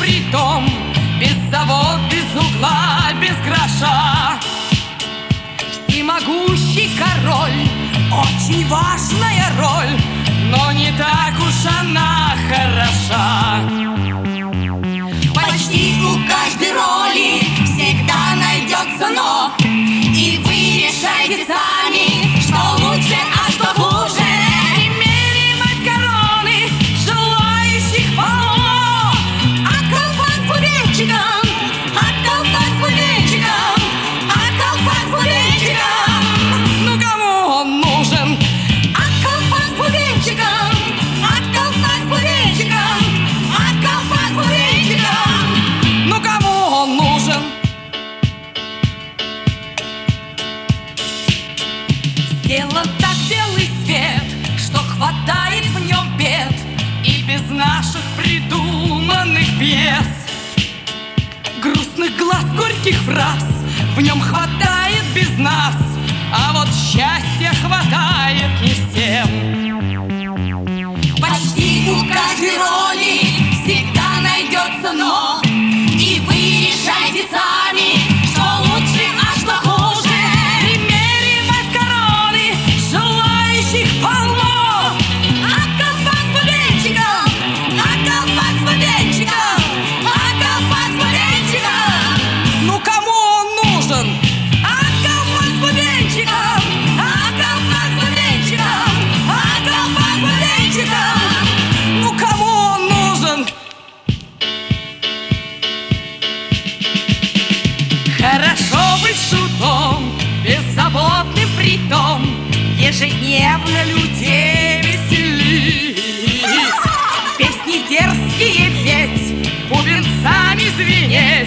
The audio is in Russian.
притом, без завод, без угла, без гроша. Всемогущий король, очень важная роль, но не так уж она хороша. Почти у каждой роли всегда найдется «но», и вы решайте сами, что лучше, а что хуже. Примеривать короны желающих полно, А колпак с бубенчиком, а колпак с бубенчиком, а колпак с бубенчиком. ну кому он нужен? А колпак с бубенчиком, а колпак с бубенчиком, а колпак с бубенчиком. Ну кому он нужен? Сделан так белый свет, что хватает в нем бед, и без наших придуманных пьес. Грустных глаз, горьких фраз в нем хватает без нас, а вот счастья хватает не всем. Почти у каждой роли всегда найдется «но», и вы решайте сами, что лучше, а что хуже. Примеривать короны желающих полно, А колпак с бубенчиком, а колпак с бубенчиком, а колпак с бубенчиком. ну кому он нужен? А колпак с бубенчиком, а колпак с бубенчиком, а колпак с бубенчиком. Ну кому он нужен? Хорошо быть шутом, беззаботным притом, ежедневно людей веселить, песни дерзкие петь, бубенцами звенеть.